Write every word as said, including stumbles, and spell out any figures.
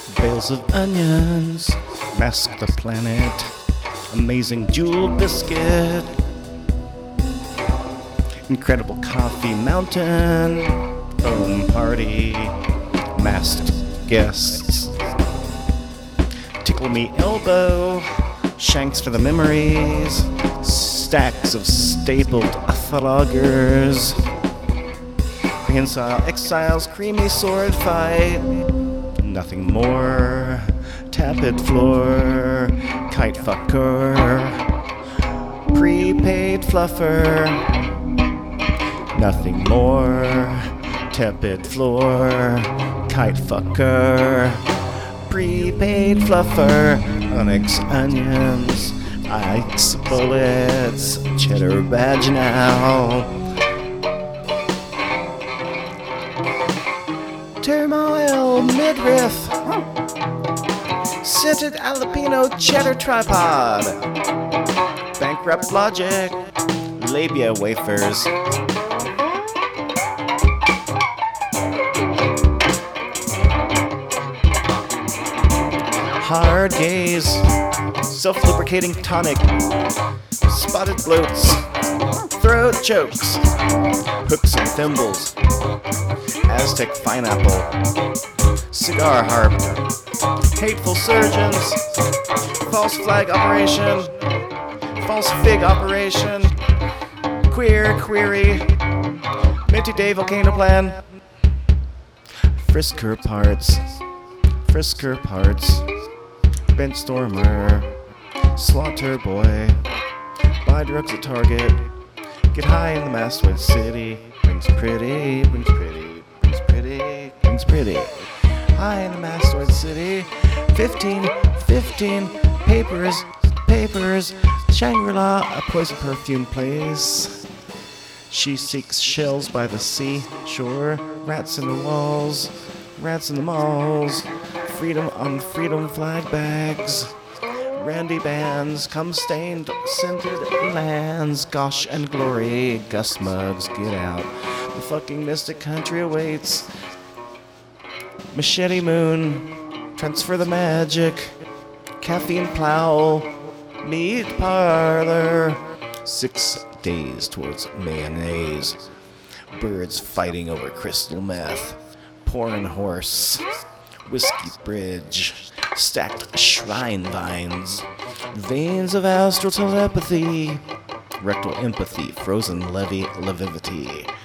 Bales of onions mask the planet. Amazing jewel biscuit. Incredible coffee mountain. Foam party. Masked guests. Tickle me elbow. Shanks for the memories. Stacks of stapled throggers. Prehensile exiles, creamy sword fight. Nothing more. Tapet floor. Kite fucker. Prepaid fluffer. Nothing more. Tepid floor. Kite fucker. Prepaid fluffer. Onyx onions. Ice bullets. Cheddar badge now. Turmoil midriff. Scented jalapeno cheddar tripod. Bankrupt logic. Labia wafers. Hard gaze. Self-lubricating tonic. Spotted bloats. Throat chokes. Hooks and thimbles. Aztec pineapple. Cigar harp. Hateful surgeons. False flag operation. False fig operation. Queer query. Minty Day volcano plan. Frisker parts. Frisker parts. Bench stormer. Slaughter boy. Buy drugs at Target. Get high in the Mastoid City. Brings pretty, brings pretty, brings pretty, brings pretty. High in the Mastoid City. Fifteen, fifteen. Papers, papers. Shangri-La, a poison perfume place. She seeks shells by the sea shore. Rats in the walls. Rats in the malls. Freedom on freedom flag bags. Randy bands, cum stained, scented lands. Gosh and glory, Gus mugs, get out. The fucking mystic country awaits. Machete moon, transfer the magic. Caffeine plow, meat parlor. Six days towards mayonnaise. Birds fighting over crystal meth. Porn horse. Whiskey bridge. Stacked shrine vines. Veins of astral telepathy. Rectal empathy. Frozen levy levivity.